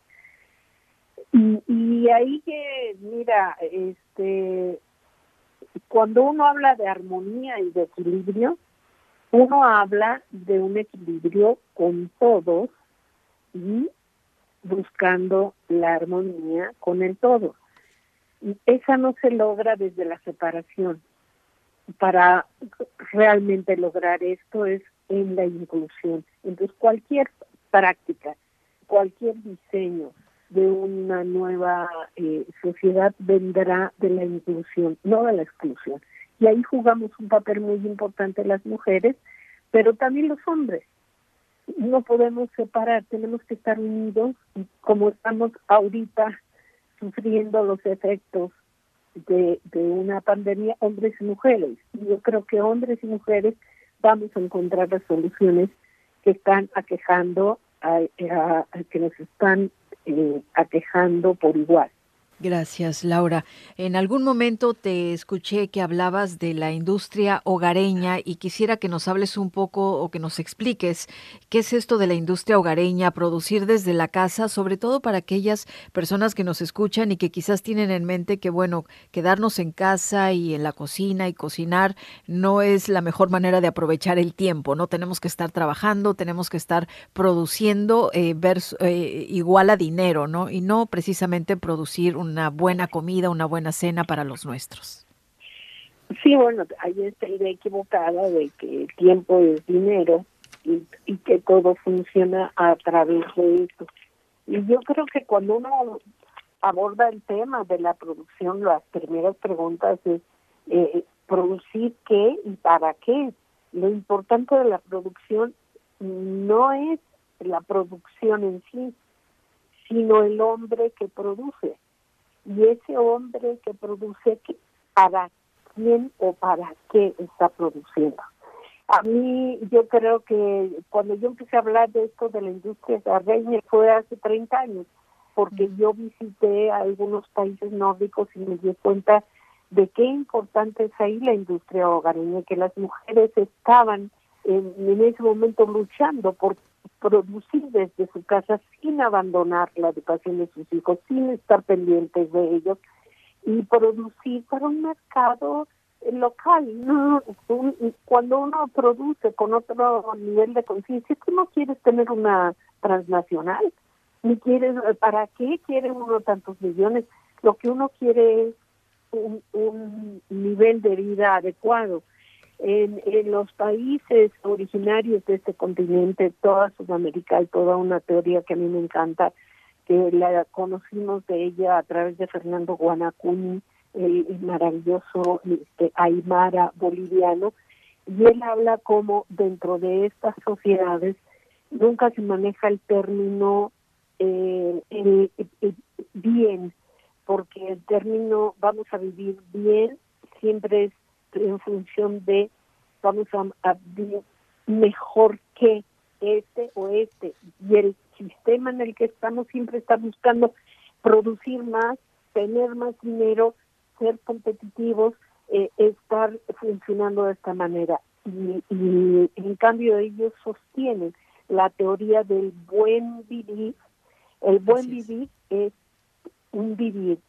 Y, y ahí que, mira, este, cuando uno habla de armonía y de equilibrio, uno habla de un equilibrio con todos y buscando la armonía con el todo. Y esa no se logra desde la separación. Para realmente lograr esto es en la inclusión. Entonces, cualquier práctica, cualquier diseño de una nueva eh, sociedad vendrá de la inclusión, no de la exclusión. Y ahí jugamos un papel muy importante las mujeres, pero también los hombres. No podemos separar, tenemos que estar unidos, y como estamos ahorita sufriendo los efectos De, de una pandemia, hombres y mujeres. Y yo creo que hombres y mujeres vamos a encontrar las soluciones que están aquejando, a, a, a que nos están eh, aquejando por igual. Gracias, Laura. En algún momento te escuché que hablabas de la industria hogareña y quisiera que nos hables un poco o que nos expliques qué es esto de la industria hogareña, producir desde la casa, sobre todo para aquellas personas que nos escuchan y que quizás tienen en mente que, bueno, quedarnos en casa y en la cocina y cocinar no es la mejor manera de aprovechar el tiempo, ¿no? Tenemos que estar trabajando, tenemos que estar produciendo eh, vers- eh, igual a dinero, ¿no? Y no precisamente producir un una buena comida, una buena cena para los nuestros. Sí, bueno, hay esta idea equivocada de que el tiempo es dinero y, y que todo funciona a través de eso. Y yo creo que cuando uno aborda el tema de la producción, las primeras preguntas es eh, producir qué y para qué. Lo importante de la producción no es la producción en sí, sino el hombre que produce. Y ese hombre que produce, ¿para quién o para qué está produciendo? A mí, yo creo que cuando yo empecé a hablar de esto de la industria hogareña fue hace treinta años, porque yo visité a algunos países nórdicos y me di cuenta de qué importante es ahí la industria hogareña, que las mujeres estaban en, en ese momento luchando por producir desde su casa sin abandonar la educación de sus hijos, sin estar pendientes de ellos y producir para un mercado local. No, un, cuando uno produce con otro nivel de conciencia, tú no quieres tener una transnacional, ni quieres, ¿para qué quiere uno tantos millones? Lo que uno quiere es un, un nivel de vida adecuado. En, en los países originarios de este continente, toda Sudamérica, hay toda una teoría que a mí me encanta, que la conocimos de ella a través de Fernando Guanacuni, el, el maravilloso este, aymara boliviano, y él habla como dentro de estas sociedades nunca se maneja el término eh, el, el, el bien, porque el término vamos a vivir bien siempre es en función de vamos a, a vivir mejor que este o este, y el sistema en el que estamos siempre está buscando producir más, tener más dinero, ser competitivos, eh, estar funcionando de esta manera. Y, y en cambio ellos sostienen la teoría del buen vivir. El buen Así es. vivir es un vivir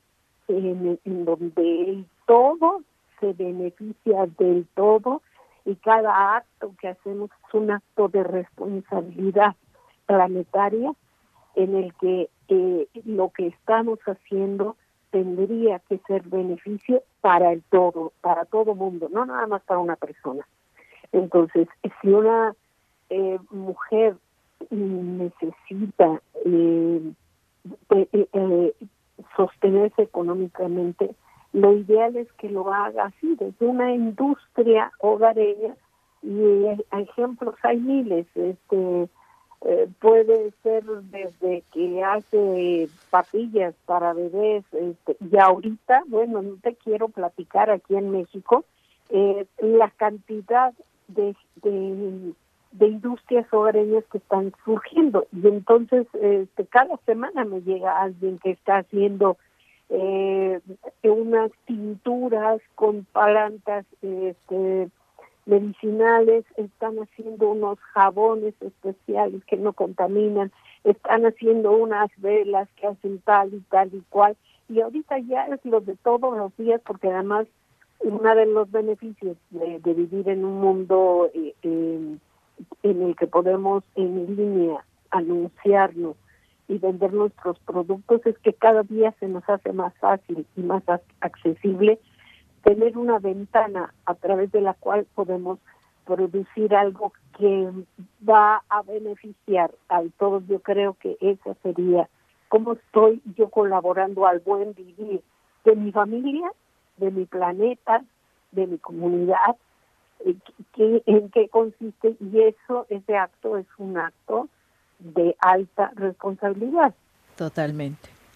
en, en donde el todo se beneficia del todo y cada acto que hacemos es un acto de responsabilidad planetaria en el que eh, lo que estamos haciendo tendría que ser beneficio para el todo, para todo mundo, no nada más para una persona. Entonces, si una eh, mujer necesita eh, eh, eh, sostenerse económicamente, lo ideal es que lo haga así, desde una industria hogareña, y ejemplos hay miles. Este eh, puede ser desde que hace papillas para bebés, este, y ahorita, bueno, no te quiero platicar aquí en México, eh, la cantidad de, de, de industrias hogareñas que están surgiendo, y entonces este, cada semana me llega alguien que está haciendo Eh, unas tinturas con plantas este, medicinales, están haciendo unos jabones especiales que no contaminan, están haciendo unas velas que hacen tal y tal y cual, y ahorita ya es lo de todos los días, porque además uno de los beneficios de, de vivir en un mundo eh, eh, en el que podemos en línea anunciarnos y vender nuestros productos es que cada día se nos hace más fácil y más accesible tener una ventana a través de la cual podemos producir algo que va a beneficiar a todos. Yo creo que esa sería cómo estoy yo colaborando al buen vivir de mi familia, de mi planeta, de mi comunidad, que, en qué consiste, y eso, ese acto es un acto de alta responsabilidad. Totalmente.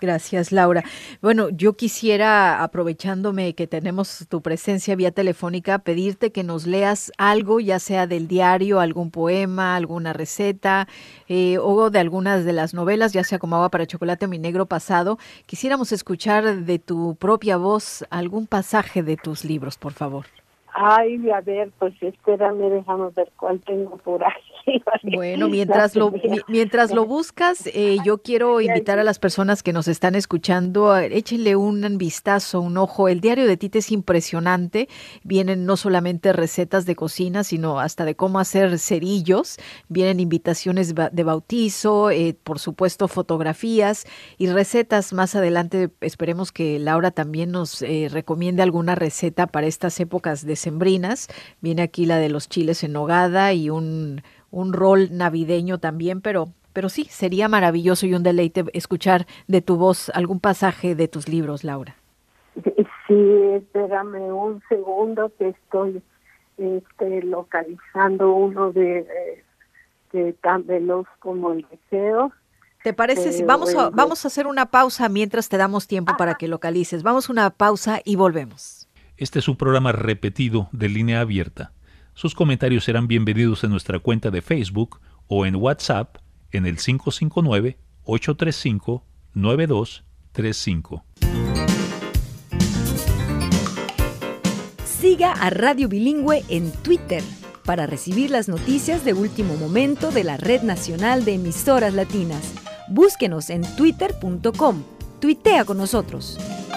Gracias, Laura. Bueno, yo quisiera, aprovechándome que tenemos tu presencia vía telefónica, pedirte que nos leas algo, ya sea del diario, algún poema, alguna receta, eh, o de algunas de las novelas, ya sea Como agua para chocolate o Mi negro pasado. Quisiéramos escuchar de tu propia voz algún pasaje de tus libros, por favor. Ay, a ver, pues espérame, déjame ver cuál tengo por ahí. Bueno, mientras lo mientras lo buscas, eh, yo quiero invitar a las personas que nos están escuchando, a, échenle un vistazo, un ojo. El diario de Tita es impresionante. Vienen no solamente recetas de cocina, sino hasta de cómo hacer cerillos. Vienen invitaciones de bautizo, eh, por supuesto fotografías y recetas. Más adelante esperemos que Laura también nos eh, recomiende alguna receta para estas épocas decembrinas. Viene aquí la de los chiles en nogada y un un rol navideño también, pero, pero sí, sería maravilloso y un deleite escuchar de tu voz algún pasaje de tus libros, Laura. Sí, espérame un segundo que estoy este, localizando uno de, de tan veloz como el deseo. ¿Te parece? Si vamos a, vamos a hacer una pausa mientras te damos tiempo Ajá. para que localices. Vamos a una pausa y volvemos. Este es un programa repetido de Línea Abierta. Sus comentarios serán bienvenidos en nuestra cuenta de Facebook o en WhatsApp en el cinco cinco nueve, ocho tres cinco, nueve dos tres cinco. Siga a Radio Bilingüe en Twitter para recibir las noticias de último momento de la Red Nacional de Emisoras Latinas. Búsquenos en twitter punto com. Tuitea con nosotros.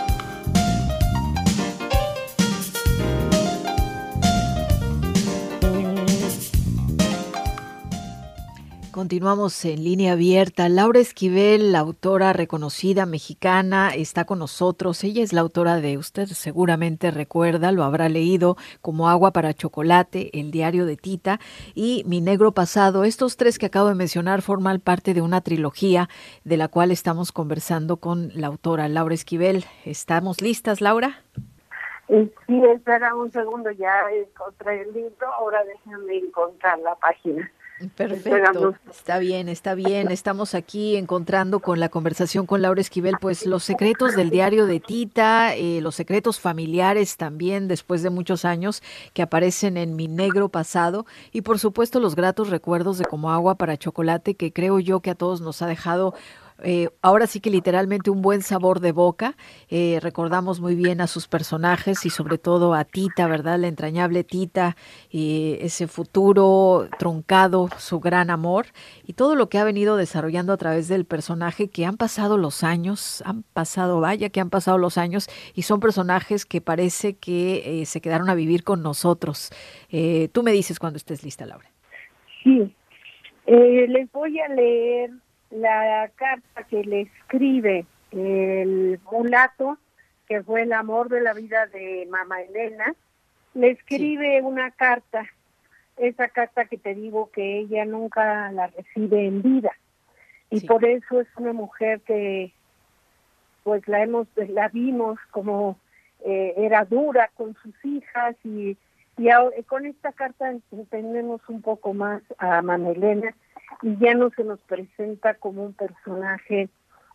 Continuamos en Línea Abierta. Laura Esquivel, la autora reconocida mexicana, está con nosotros. Ella es la autora de, usted seguramente recuerda, lo habrá leído, Como agua para chocolate, El diario de Tita y Mi negro pasado. Estos tres que acabo de mencionar forman parte de una trilogía de la cual estamos conversando con la autora Laura Esquivel. ¿Estamos listas, Laura? Sí, espera un segundo, ya encontré el libro, ahora déjame encontrar la página. Perfecto, está bien, está bien. Estamos aquí encontrando con la conversación con Laura Esquivel, pues los secretos del diario de Tita, eh, los secretos familiares también después de muchos años que aparecen en Mi negro pasado y por supuesto los gratos recuerdos de Como agua para chocolate que creo yo que a todos nos ha dejado Eh, ahora sí que literalmente un buen sabor de boca. Eh, recordamos muy bien a sus personajes y sobre todo a Tita, ¿verdad? La entrañable Tita, eh, ese futuro truncado, su gran amor y todo lo que ha venido desarrollando a través del personaje que han pasado los años, han pasado, vaya que han pasado los años y son personajes que parece que eh, se quedaron a vivir con nosotros. Eh, tú me dices cuando estés lista, Laura. Sí, eh, les voy a leer la carta que le escribe el mulato, que fue el amor de la vida de mamá Elena, le escribe sí. una carta, esa carta que te digo que ella nunca la recibe en vida, y sí. por eso es una mujer que pues la hemos, la vimos como eh, era dura con sus hijas, y, y a, con esta carta entendemos un poco más a mamá Elena, y ya no se nos presenta como un personaje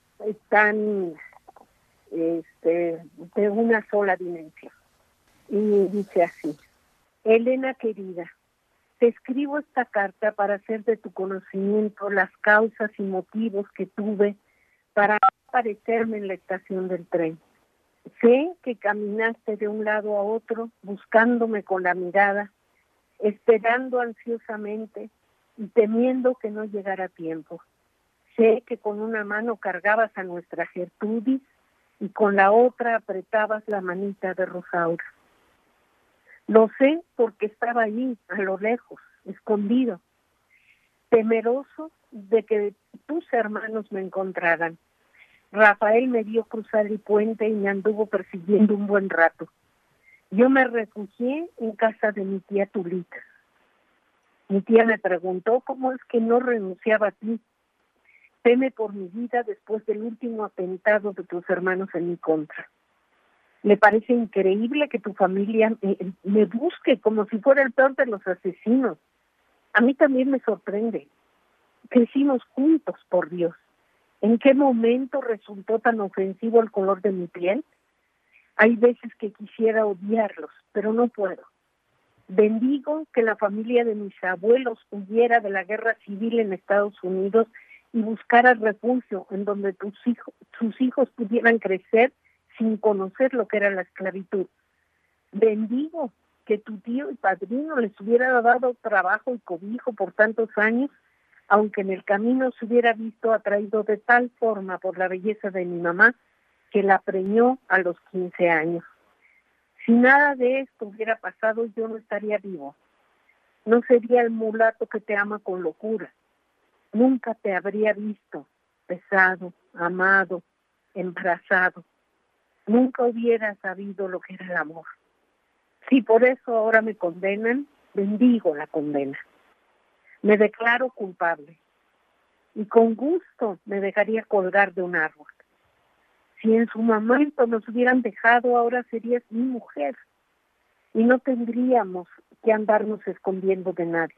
tan este, de una sola dimensión. Y dice así: Elena querida, te escribo esta carta para hacer de tu conocimiento las causas y motivos que tuve para aparecerme en la estación del tren. Sé que caminaste de un lado a otro buscándome con la mirada, esperando ansiosamente y temiendo que no llegara tiempo. Sé que con una mano cargabas a nuestra Gertrudis y con la otra apretabas la manita de Rosaura. Lo sé porque estaba allí, a lo lejos, escondido, temeroso de que tus hermanos me encontraran. Rafael me vio cruzar el puente y me anduvo persiguiendo un buen rato. Yo me refugié en casa de mi tía Tulita. Mi tía me preguntó cómo es que no renunciaba a ti. Teme por mi vida después del último atentado de tus hermanos en mi contra. Le parece increíble que tu familia me, me busque como si fuera el peor de los asesinos. A mí también me sorprende. Crecimos juntos, por Dios. ¿En qué momento resultó tan ofensivo el color de mi piel? Hay veces que quisiera odiarlos, pero no puedo. Bendigo que la familia de mis abuelos huyera de la guerra civil en Estados Unidos y buscara refugio en donde tus hijos, sus hijos pudieran crecer sin conocer lo que era la esclavitud. Bendigo que tu tío y padrino les hubiera dado trabajo y cobijo por tantos años, aunque en el camino se hubiera visto atraído de tal forma por la belleza de mi mamá que la preñó a los quince años. Si nada de esto hubiera pasado, yo no estaría vivo. No sería el mulato que te ama con locura. Nunca te habría visto pesado, amado, embarazado. Nunca hubiera sabido lo que era el amor. Si por eso ahora me condenan, bendigo la condena. Me declaro culpable y con gusto me dejaría colgar de un árbol. Si en su momento nos hubieran dejado, ahora serías mi mujer y no tendríamos que andarnos escondiendo de nadie.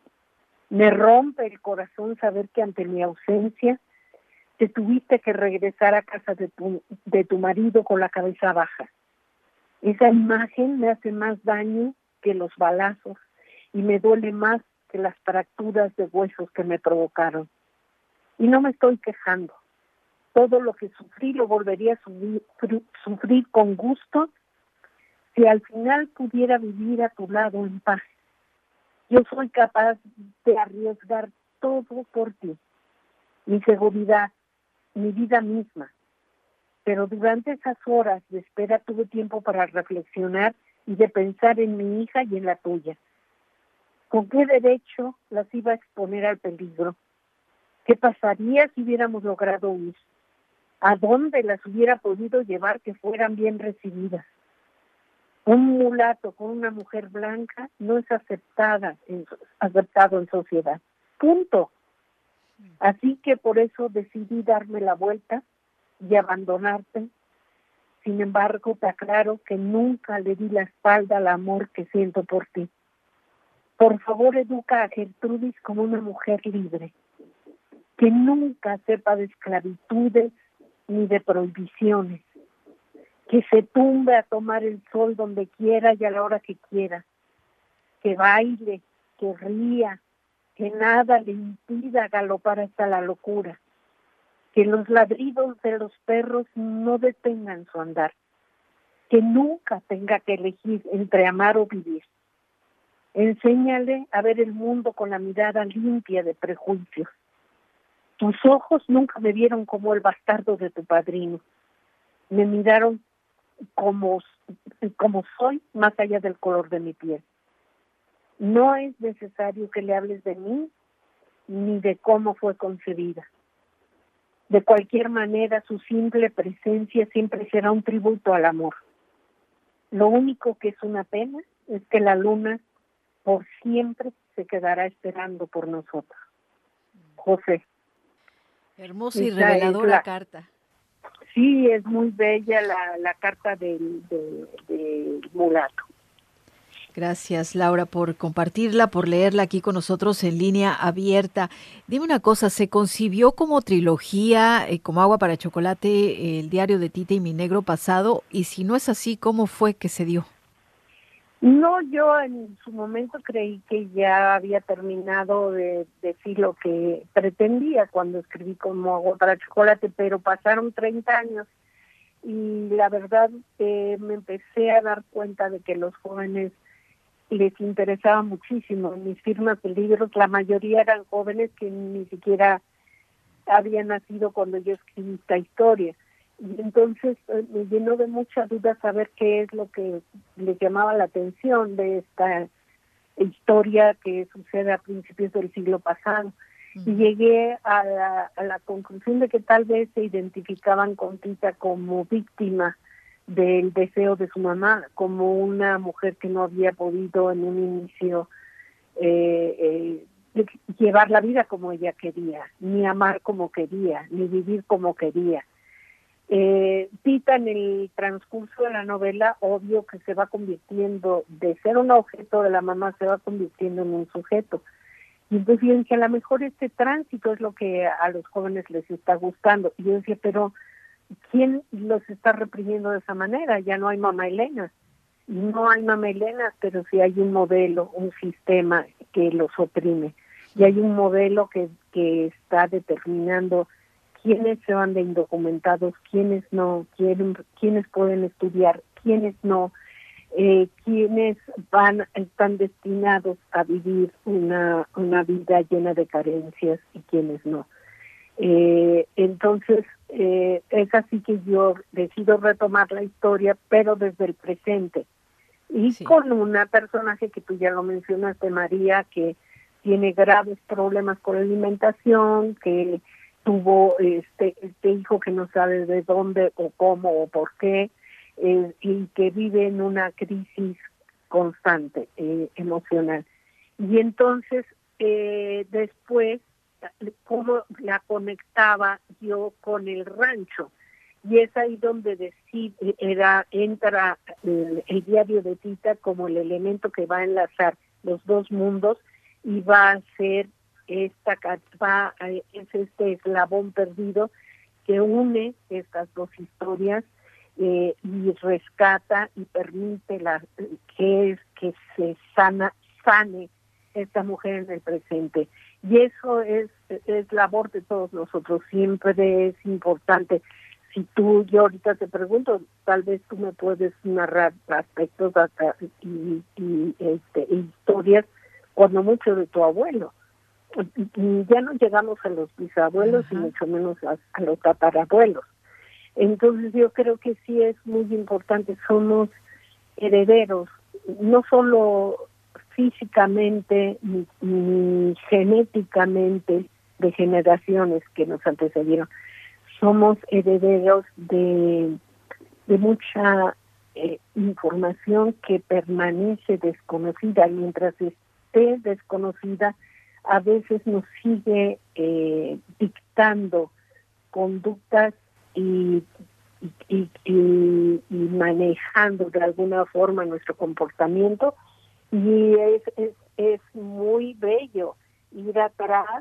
Me rompe el corazón saber que ante mi ausencia te tuviste que regresar a casa de tu, de tu marido con la cabeza baja. Esa imagen me hace más daño que los balazos y me duele más que las fracturas de huesos que me provocaron. Y no me estoy quejando. Todo lo que sufrí lo volvería a subir, sufrir con gusto si al final pudiera vivir a tu lado en paz. Yo soy capaz de arriesgar todo por ti, mi seguridad, mi vida misma. Pero durante esas horas de espera tuve tiempo para reflexionar y de pensar en mi hija y en la tuya. ¿Con qué derecho las iba a exponer al peligro? ¿Qué pasaría si hubiéramos logrado huir? ¿A dónde las hubiera podido llevar que fueran bien recibidas? Un mulato con una mujer blanca no es aceptada en, aceptado en sociedad. Punto. Así que por eso decidí darme la vuelta y abandonarte. Sin embargo, te aclaro que nunca le di la espalda al amor que siento por ti. Por favor, educa a Gertrudis como una mujer libre, que nunca sepa de esclavitudes ni de prohibiciones, que se tumbe a tomar el sol donde quiera y a la hora que quiera, que baile, que ría, que nada le impida galopar hasta la locura, que los ladridos de los perros no detengan su andar, que nunca tenga que elegir entre amar o vivir. Enséñale a ver el mundo con la mirada limpia de prejuicios. Tus ojos nunca me vieron como el bastardo de tu padrino. Me miraron como, como soy, más allá del color de mi piel. No es necesario que le hables de mí ni de cómo fue concebida. De cualquier manera, su simple presencia siempre será un tributo al amor. Lo único que es una pena es que la luna por siempre se quedará esperando por nosotros. José. Hermosa y reveladora la carta. Sí, es muy bella la, la carta del, del, del mulato. Gracias, Laura, por compartirla, por leerla aquí con nosotros en línea abierta. Dime una cosa, ¿se concibió como trilogía, eh, como Agua para Chocolate, eh, el diario de Tita y Mi Negro Pasado? Y si no es así, ¿cómo fue que se dio? No, yo en su momento creí que ya había terminado de decir lo que pretendía cuando escribí como Agua para Chocolate, pero pasaron treinta años y la verdad eh, me empecé a dar cuenta de que los jóvenes les interesaba muchísimo. En mis firmas de libros la mayoría eran jóvenes que ni siquiera habían nacido cuando yo escribí esta historia. Y entonces eh, me llenó de mucha duda saber qué es lo que les llamaba la atención de esta historia que sucede a principios del siglo pasado. Uh-huh. Y llegué a la, a la conclusión de que tal vez se identificaban con Tita como víctima del deseo de su mamá, como una mujer que no había podido en un inicio eh, eh, llevar la vida como ella quería, ni amar como quería, ni vivir como quería. Eh, Tita en el transcurso de la novela, obvio que se va convirtiendo, de ser un objeto de la mamá, se va convirtiendo en un sujeto. Y entonces yo dije, a lo mejor este tránsito es lo que a los jóvenes les está gustando. Y yo decía, pero ¿quién los está reprimiendo de esa manera? Ya no hay mamá Elena. No hay mamá Elena, pero sí hay un modelo, un sistema que los oprime. Y hay un modelo que, que está determinando quiénes se van de indocumentados, quiénes no, quién, quiénes pueden estudiar, quiénes no, eh, quiénes van, están destinados a vivir una, una vida llena de carencias y quiénes no. Eh, entonces, eh, es así que yo decido retomar la historia, pero desde el presente. Y sí, con una personaje que tú ya lo mencionaste, María, que tiene graves problemas con la alimentación, que tuvo este, este hijo que no sabe de dónde o cómo o por qué, eh, y que vive en una crisis constante, eh, emocional. Y entonces, eh, después, cómo la conectaba yo con el rancho. Y es ahí donde decide, era, entra el, el diario de Tita como el elemento que va a enlazar los dos mundos y va a ser esta va a, es este eslabón perdido que une estas dos historias eh, y rescata y permite la, que es que se sana sane esta mujer en el presente. Y eso es, es labor de todos nosotros, siempre es importante. Si tú, yo ahorita te pregunto, tal vez tú me puedes narrar aspectos acá y, y este, historias, cuando mucho de tu abuelo. Y ya no llegamos a los bisabuelos, uh-huh, y mucho menos a, a los tatarabuelos. Entonces yo creo que sí es muy importante, somos herederos, no solo físicamente ni, ni genéticamente de generaciones que nos antecedieron, somos herederos de, de mucha eh, información que permanece desconocida. Mientras esté desconocida, a veces nos sigue eh, dictando conductas y, y, y, y manejando de alguna forma nuestro comportamiento. Y es, es, es muy bello ir atrás,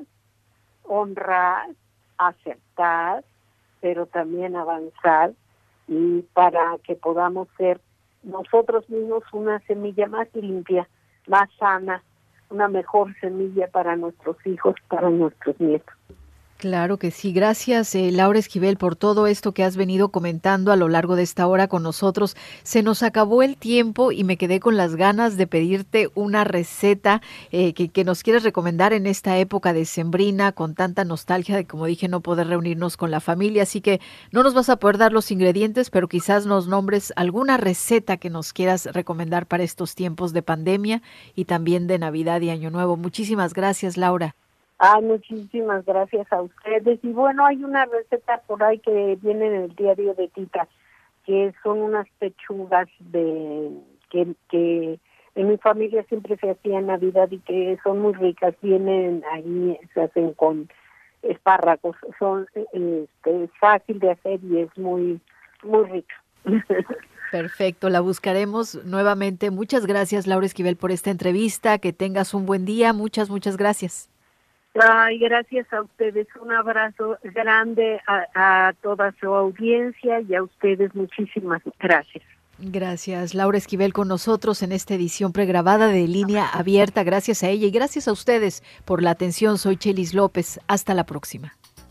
honrar, aceptar, pero también avanzar, y para que podamos ser nosotros mismos una semilla más limpia, más sana, una mejor semilla para nuestros hijos, para nuestros nietos. Claro que sí. Gracias, eh, Laura Esquivel, por todo esto que has venido comentando a lo largo de esta hora con nosotros. Se nos acabó el tiempo y me quedé con las ganas de pedirte una receta eh, que, que nos quieres recomendar en esta época decembrina, con tanta nostalgia de, como dije, no poder reunirnos con la familia. Así que no nos vas a poder dar los ingredientes, pero quizás nos nombres alguna receta que nos quieras recomendar para estos tiempos de pandemia y también de Navidad y Año Nuevo. Muchísimas gracias, Laura. Ah, muchísimas gracias a ustedes. Y bueno, hay una receta por ahí que viene en el diario de Tita, que son unas pechugas de que, que en mi familia siempre se hacía en Navidad y que son muy ricas. Vienen ahí, se hacen con espárragos. Son este, fácil de hacer y es muy, muy rica. Perfecto, la buscaremos nuevamente. Muchas gracias, Laura Esquivel, por esta entrevista. Que tengas un buen día. Muchas, muchas gracias. Ay, gracias a ustedes, un abrazo grande a, a toda su audiencia y a ustedes muchísimas gracias. Gracias, Laura Esquivel con nosotros en esta edición pregrabada de Línea Abierta. Gracias a ella y gracias a ustedes por la atención. Soy Chelis López. Hasta la próxima.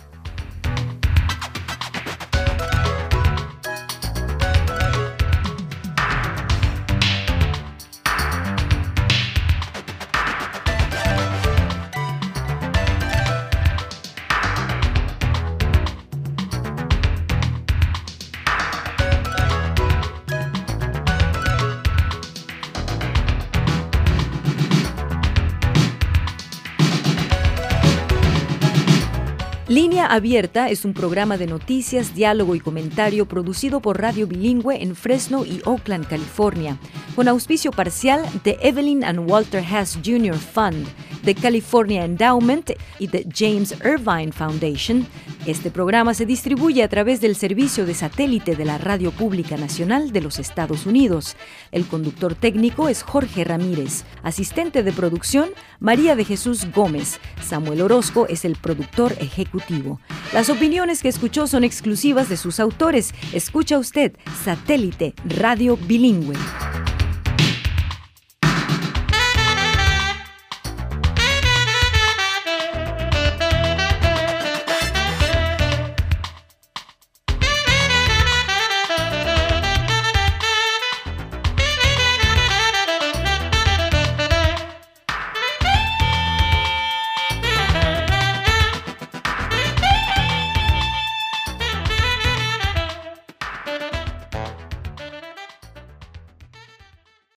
Línea Abierta es un programa de noticias, diálogo y comentario producido por Radio Bilingüe en Fresno y Oakland, California, con auspicio parcial de Evelyn and Walter Hess junior Fund, de California Endowment y de James Irvine Foundation, Este programa se distribuye a través del servicio de satélite de la Radio Pública Nacional de los Estados Unidos. El conductor técnico es Jorge Ramírez. Asistente de producción, María de Jesús Gómez. Samuel Orozco es el productor ejecutivo. Las opiniones que escuchó son exclusivas de sus autores. Escucha usted Satélite Radio Bilingüe.